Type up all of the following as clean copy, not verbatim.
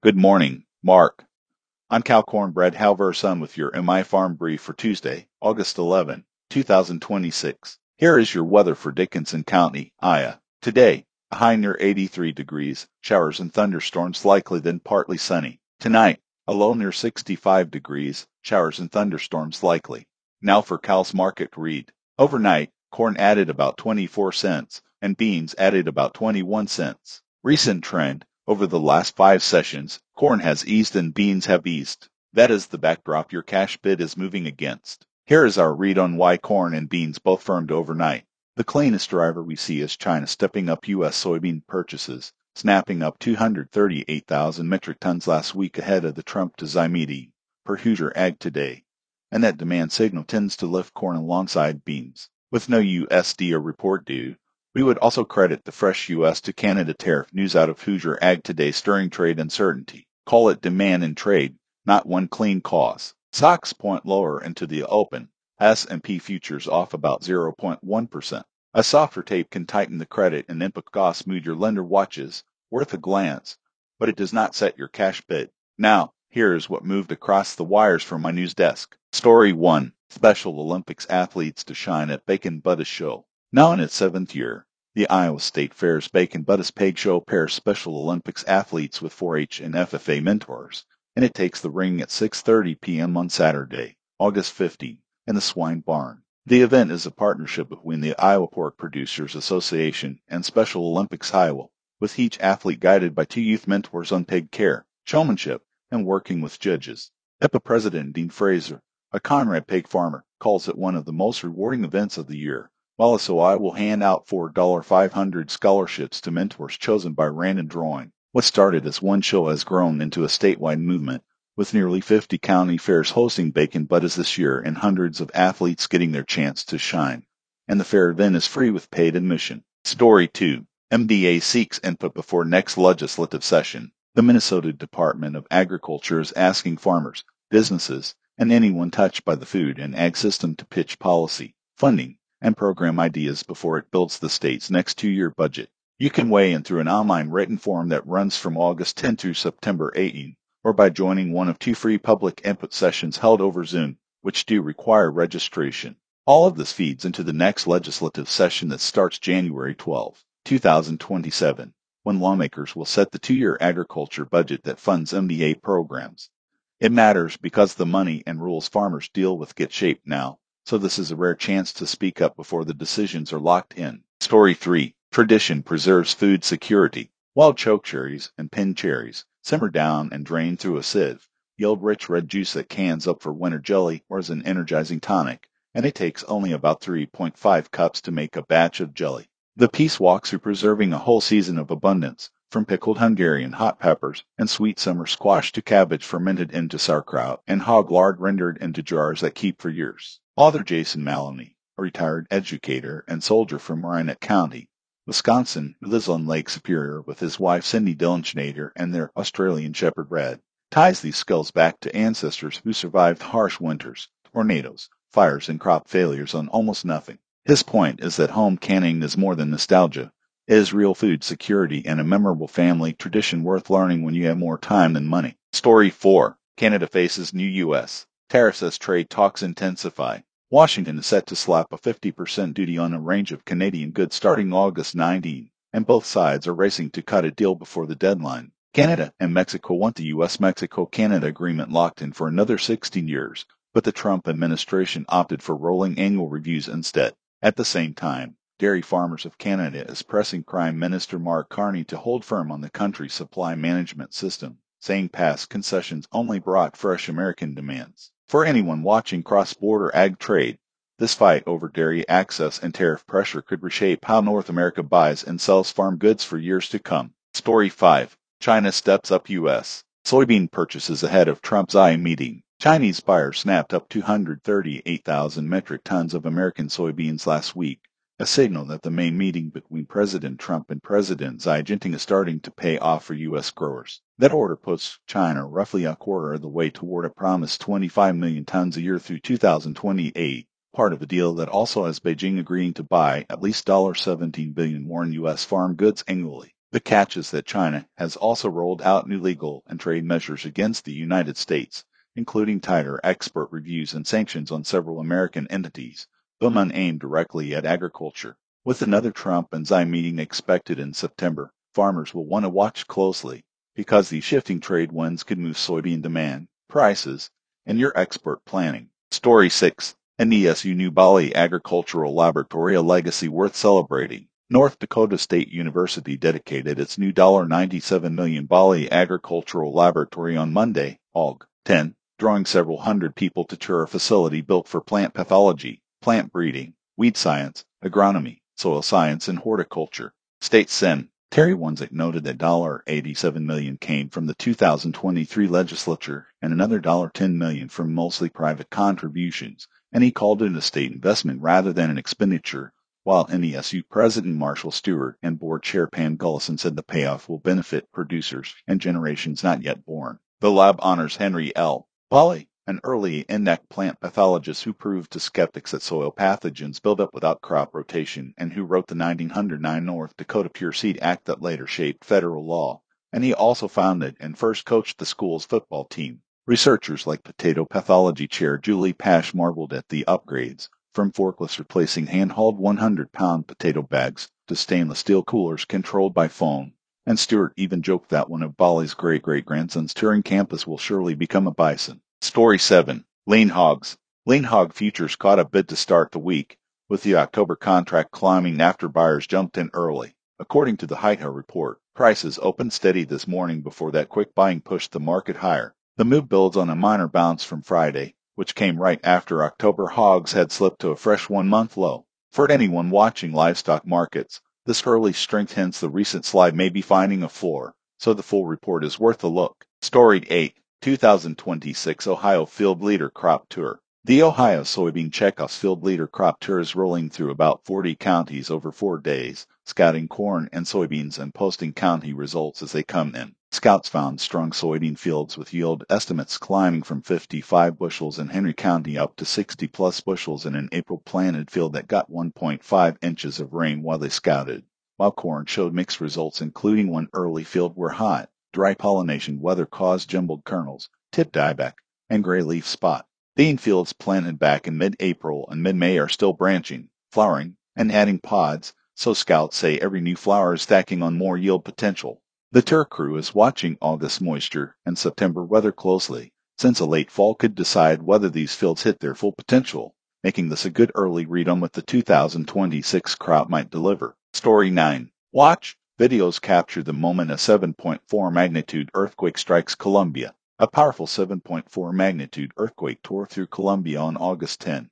Good morning, Mark. I'm Cal Cornbread Halverson with your MI Farm Brief for Tuesday, August 11, 2026. Here is your weather for Dickinson County, Iowa. Today, a high near 83 degrees, showers and thunderstorms likely then partly sunny. Tonight, a low near 65 degrees, showers and thunderstorms likely. Now for Cal's market read. Overnight, corn added about 24 cents and beans added about 21 cents. Recent trend. Over the last 5 sessions, corn has eased and beans have eased. That is the backdrop your cash bid is moving against. Here is our read on why corn and beans both firmed overnight. The cleanest driver we see is China stepping up U.S. soybean purchases, snapping up 238,000 metric tons last week ahead of the Trump-to-Xi meeting, per Hoosier Ag Today. And that demand signal tends to lift corn alongside beans. With no USDA report due, we would also credit the fresh U.S. to Canada tariff news out of Hoosier Ag Today stirring trade uncertainty. Call it demand and trade, not one clean cause. Stocks point lower into the open. S&P futures off about 0.1%. A softer tape can tighten the credit and input cost mood your lender watches, worth a glance, but it does not set your cash bid. Now, here is what moved across the wires from my news desk. Story 1. Special Olympics athletes to shine at Bacon Buddha Show. Now in its 7th year, the Iowa State Fair's Bacon Buddha's Peg Show pairs Special Olympics athletes with 4-H and FFA mentors, and it takes the ring at 6:30 p.m. on Saturday, August 15, in the Swine Barn. The event is a partnership between the Iowa Pork Producers Association and Special Olympics Iowa, with each athlete guided by 2 youth mentors on peg care, showmanship, and working with judges. EPA President Dean Fraser, a Conrad pig farmer, calls it one of the most rewarding events of the year. While SOI will hand out $4,500 scholarships to mentors chosen by random drawing. What started as one show has grown into a statewide movement, with nearly 50 county fairs hosting Bacon Buddhas this year and hundreds of athletes getting their chance to shine. And the fair event is free with paid admission. Story 2. MDA seeks input before next legislative session. The Minnesota Department of Agriculture is asking farmers, businesses, and anyone touched by the food and ag system to pitch policy, funding, and program ideas before it builds the state's next 2-year budget. You can weigh in through an online written form that runs from August 10 through September 18, or by joining one of 2 free public input sessions held over Zoom, which do require registration. All of this feeds into the next legislative session that starts January 12, 2027, when lawmakers will set the 2-year agriculture budget that funds MDA programs. It matters because the money and rules farmers deal with get shaped now. So this is a rare chance to speak up before the decisions are locked in. Story 3. Tradition preserves food security. Wild chokecherries and pin cherries, simmer down and drain through a sieve, yield rich red juice that cans up for winter jelly or as an energizing tonic, and it takes only about 3.5 cups to make a batch of jelly. The piece walks through preserving a whole season of abundance, from pickled Hungarian hot peppers and sweet summer squash to cabbage fermented into sauerkraut and hog lard rendered into jars that keep for years. Author Jason Maloney, a retired educator and soldier from Marinette County, Wisconsin, who lives on Lake Superior with his wife Cindy Dillenschnader and their Australian Shepherd Red, ties these skills back to ancestors who survived harsh winters, tornadoes, fires, and crop failures on almost nothing. His point is that home canning is more than nostalgia. It is real food security and a memorable family tradition worth learning when you have more time than money. Story 4. Canada faces new U.S. tariffs as trade talks intensify. Washington is set to slap a 50% duty on a range of Canadian goods starting August 19, and both sides are racing to cut a deal before the deadline. Canada and Mexico want the U.S.-Mexico-Canada agreement locked in for another 16 years, but the Trump administration opted for rolling annual reviews instead. At the same time, Dairy Farmers of Canada is pressing Prime Minister Mark Carney to hold firm on the country's supply management system, saying past concessions only brought fresh American demands. For anyone watching cross-border ag trade, this fight over dairy access and tariff pressure could reshape how North America buys and sells farm goods for years to come. Story 5. China steps up U.S. soybean purchases ahead of Trump's Xi meeting. Chinese buyers snapped up 238,000 metric tons of American soybeans last week, a signal that the May meeting between President Trump and President Xi Jinping is starting to pay off for U.S. growers. That order puts China roughly a quarter of the way toward a promised 25 million tons a year through 2028, part of a deal that also has Beijing agreeing to buy at least $17 billion more in U.S. farm goods annually. The catch is that China has also rolled out new legal and trade measures against the United States, including tighter export reviews and sanctions on several American entities, though none aimed directly at agriculture. With another Trump and Xi meeting expected in September, farmers will want to watch closely because these shifting trade winds could move soybean demand, prices, and your export planning. Story 6. NDSU New Bali Agricultural Laboratory, a legacy worth celebrating. North Dakota State University dedicated its new $97 million Bali Agricultural Laboratory on Monday, Aug. 10, drawing several hundred people to tour a facility built for plant pathology, plant breeding, weed science, agronomy, soil science, and horticulture. State Sen. Terry Wanzik noted that $87 million came from the 2023 legislature and another $10 million from mostly private contributions, and he called it a state investment rather than an expenditure, while NESU President Marshall Stewart and Board Chair Pam Gullison said the payoff will benefit producers and generations not yet born. The lab honors Henry L. Bali, an early in-neck plant pathologist who proved to skeptics that soil pathogens build up without crop rotation and who wrote the 1909 North Dakota Pure Seed Act that later shaped federal law. And he also founded and first coached the school's football team. Researchers like potato pathology chair Julie Pash marveled at the upgrades, from forklifts replacing hand-hauled 100-pound potato bags to stainless steel coolers controlled by phone. And Stewart even joked that one of Bali's great-great-grandsons touring campus will surely become a bison. Story 7. Lean hogs. Lean hog futures caught a bid to start the week, with the October contract climbing after buyers jumped in early. According to the Heitho report, prices opened steady this morning before that quick buying pushed the market higher. The move builds on a minor bounce from Friday, which came right after October hogs had slipped to a fresh one-month low. For anyone watching livestock markets, this early strength hints the recent slide may be finding a floor, so the full report is worth a look. Story 8. 2026 Ohio Field Leader Crop Tour. The Ohio Soybean Checkoffs Field Leader Crop Tour is rolling through about 40 counties over 4 days, scouting corn and soybeans and posting county results as they come in. Scouts found strong soybean fields with yield estimates climbing from 55 bushels in Henry County up to 60-plus bushels in an April planted field that got 1.5 inches of rain while they scouted, while corn showed mixed results, including one early field where hot, dry pollination weather caused jumbled kernels, tip dieback, and gray leaf spot. Bean fields planted back in mid-April and mid-May are still branching, flowering, and adding pods, so scouts say every new flower is stacking on more yield potential. The tour crew is watching August moisture and September weather closely, since a late fall could decide whether these fields hit their full potential, making this a good early read on what the 2026 crop might deliver. Story 9. Watch. Videos capture the moment a 7.4 magnitude earthquake strikes Colombia. A powerful 7.4 magnitude earthquake tore through Colombia on August 10,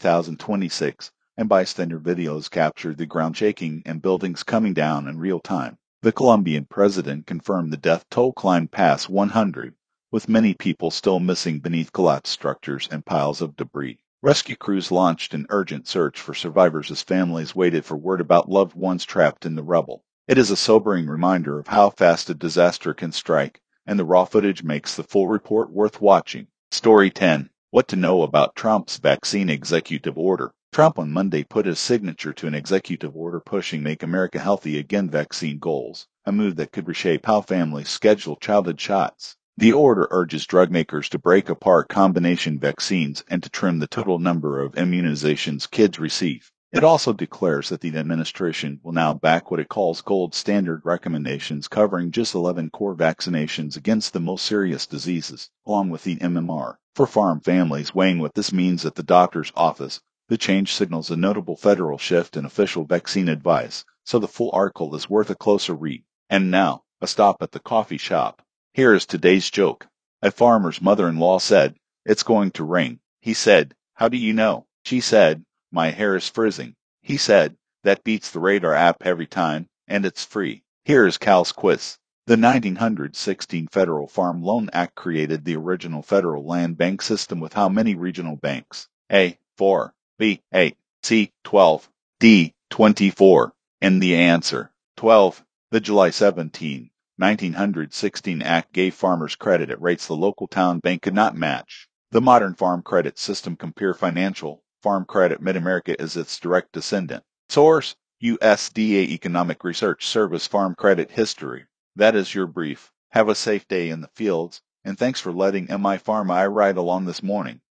2026, and bystander videos captured the ground shaking and buildings coming down in real time. The Colombian president confirmed the death toll climbed past 100, with many people still missing beneath collapsed structures and piles of debris. Rescue crews launched an urgent search for survivors as families waited for word about loved ones trapped in the rubble. It is a sobering reminder of how fast a disaster can strike, and the raw footage makes the full report worth watching. Story 10. What to know about Trump's vaccine executive order. Trump on Monday put his signature to an executive order pushing Make America Healthy Again vaccine goals, a move that could reshape how families schedule childhood shots. The order urges drug makers to break apart combination vaccines and to trim the total number of immunizations kids receive. It also declares that the administration will now back what it calls gold standard recommendations covering just 11 core vaccinations against the most serious diseases, along with the MMR. For farm families weighing what this means at the doctor's office, the change signals a notable federal shift in official vaccine advice, so the full article is worth a closer read. And now, a stop at the coffee shop. Here is today's joke. A farmer's mother-in-law said, "It's going to rain." He said, "How do you know?" She said, "My hair is frizzing." He said, "That beats the radar app every time, and it's free." Here is Cal's quiz. The 1916 Federal Farm Loan Act created the original federal land bank system with how many regional banks? A. 4. B. 8. C. 12. D. 24. And the answer, 12. The July 17, 1916 Act gave farmers credit at rates the local town bank could not match. The modern farm credit system, Compare Financial, Farm Credit Mid-America is its direct descendant. Source: USDA Economic Research Service Farm Credit History. That is your brief. Have a safe day in the fields, and thanks for letting MI Farm I ride along this morning.